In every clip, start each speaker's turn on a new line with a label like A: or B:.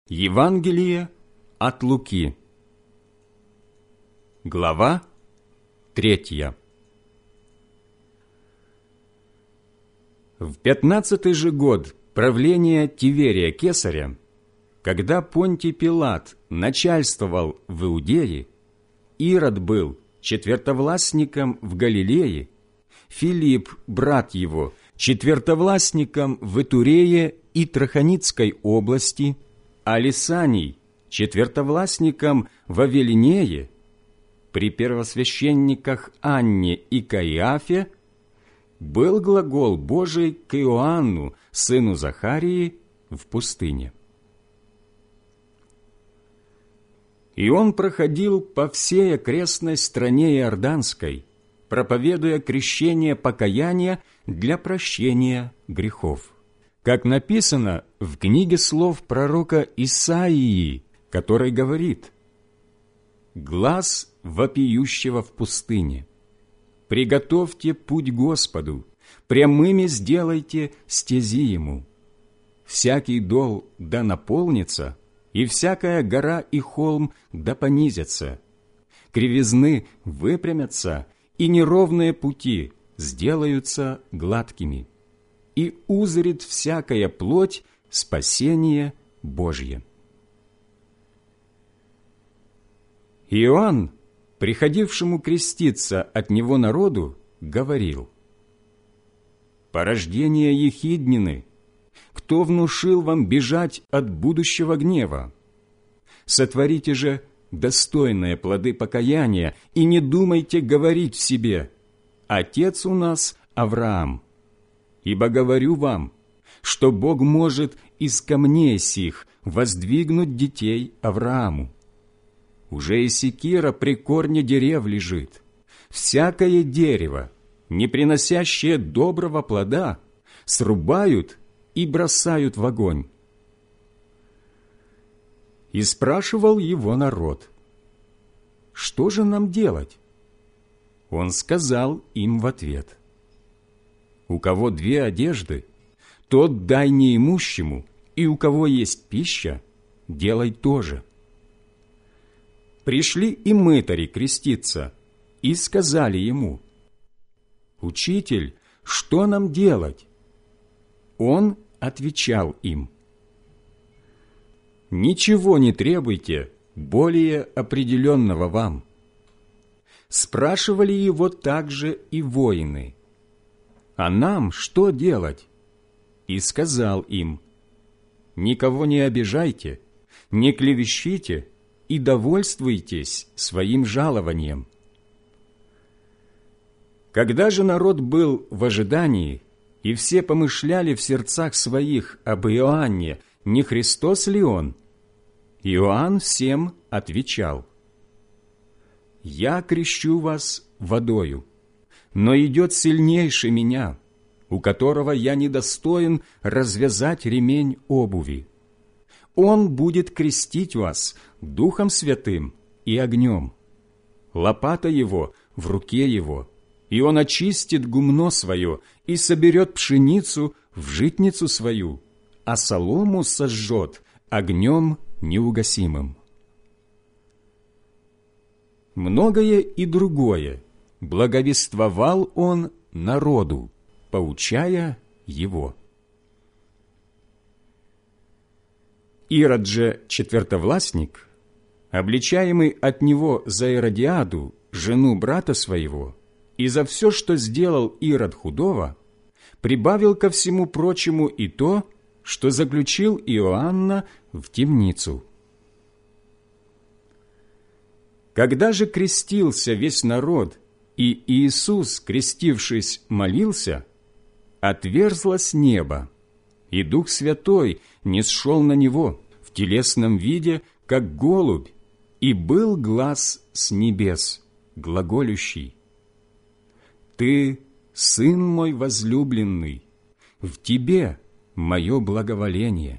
A: Евангелие от Луки. Глава 3. В 15-й же год правления Тиверия Кесаря, когда Понтий Пилат начальствовал в Иудее, Ирод был четвертовластником в Галилее, Филипп, брат его, четвертовластником в Итурее и Трахоницкой области, а Лисаний четвертовластником в Авелинее, при первосвященниках Анне и Каиафе, был глагол Божий к Иоанну, сыну Захарии, в пустыне. И он проходил по всей окрестной стране Иорданской, проповедуя крещение покаяния для прощения грехов, как написано в книге слов пророка Исаии, который говорит: «Глас вопиющего в пустыне, приготовьте путь Господу, прямыми сделайте стези Ему. Всякий дол да наполнится, и всякая гора и холм да понизятся, кривизны выпрямятся, и неровные пути сделаются гладкими, и узрит всякая плоть спасение Божье». Иоанн, приходившему креститься от него народу, говорил: «Порождение ехиднины, кто внушил вам бежать от будущего гнева? Сотворите же достойные плоды покаяния и не думайте говорить в себе: Отец у нас Авраам. Ибо говорю вам, что Бог может из камней сих воздвигнуть детей Аврааму. Уже и секира при корне дерев лежит. Всякое дерево, не приносящее доброго плода, срубают и бросают в огонь». И спрашивал его народ: «Что же нам делать?» Он сказал им в ответ: «У кого 2 одежды, тот дай неимущему, и у кого есть пища, делай то же». Пришли и мытари креститься, и сказали ему: «Учитель, что нам делать?» Он отвечал им: «Ничего не требуйте более определенного вам». Спрашивали его также и воины: «А нам что делать?» И сказал им: «Никого не обижайте, не клевещите и довольствуйтесь своим жалованием». Когда же народ был в ожидании, и все помышляли в сердцах своих об Иоанне, не Христос ли он, Иоанн всем отвечал: «Я крещу вас водою, но идет сильнейший меня, у которого я недостоин развязать ремень обуви. Он будет крестить вас Духом Святым и огнем. Лопата его в руке его, и он очистит гумно свое и соберет пшеницу в житницу свою, а солому сожжет огнем неугасимым». Многое и другое благовествовал он народу, поучая его. Ирод же четвертовластник, обличаемый от него за Иродиаду, жену брата своего, и за все, что сделал Ирод худого, прибавил ко всему прочему и то, что заключил Иоанна в темницу. Когда же крестился весь народ, и Иисус, крестившись, молился, отверзлось небо, и Дух Святой нисшел на Него в телесном виде, как голубь, и был глас с небес, глаголющий: «Ты, Сын мой возлюбленный, в Тебе мое благоволение».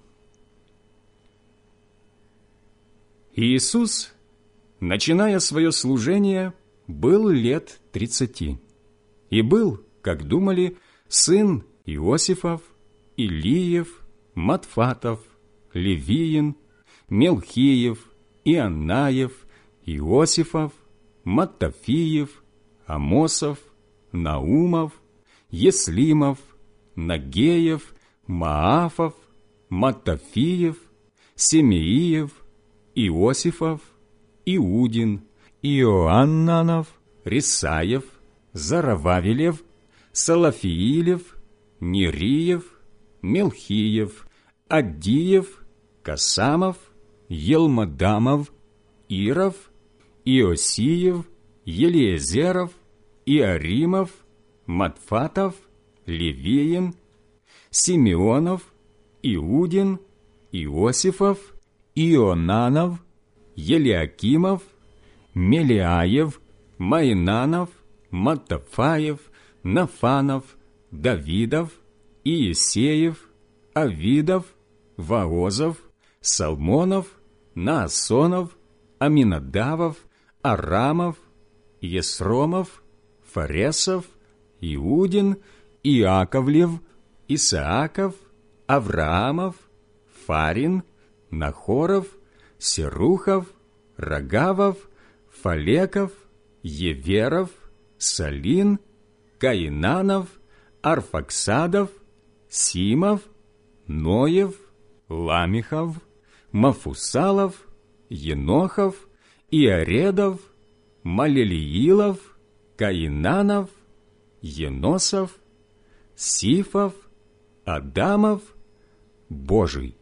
A: Иисус, начиная свое служение, был лет 30, и был, как думали, сын Иосифов, Илиев, Матфатов, Левиин, Мелхиев, Ионаев, Иосифов, Маттафиев, Амосов, Наумов, Еслимов, Нагеев, Маафов, Маттафиев, Семеиев, Иосифов, Иудин, Иоаннанов, Рисаев, Зарававелев, Салафиилев, Нериев, Мелхиев, Аддиев, Касамов, Елмадамов, Иров, Иосиев, Елиезеров, Иаримов, Матфатов, Левиин, Симеонов, Иудин, Иосифов, Ионанов, Елиакимов, Мелиаев, Майнанов, Маттафаев, Нафанов, Давидов, Иесеев, Авидов, Воозов, Салмонов, Наасонов, Аминадавов, Арамов, Есромов, Фаресов, Иудин, Иаковлев, Исааков, Авраамов, Фарин, Нахоров, Серухов, Рагавов, Фалеков, Еверов, Салин, Каинанов, Арфаксадов, Симов, Ноев, Ламихов, Мафусалов, Енохов, Иаредов, Малелиилов, Каинанов, Еносов, Сифов, Адамов, Божий.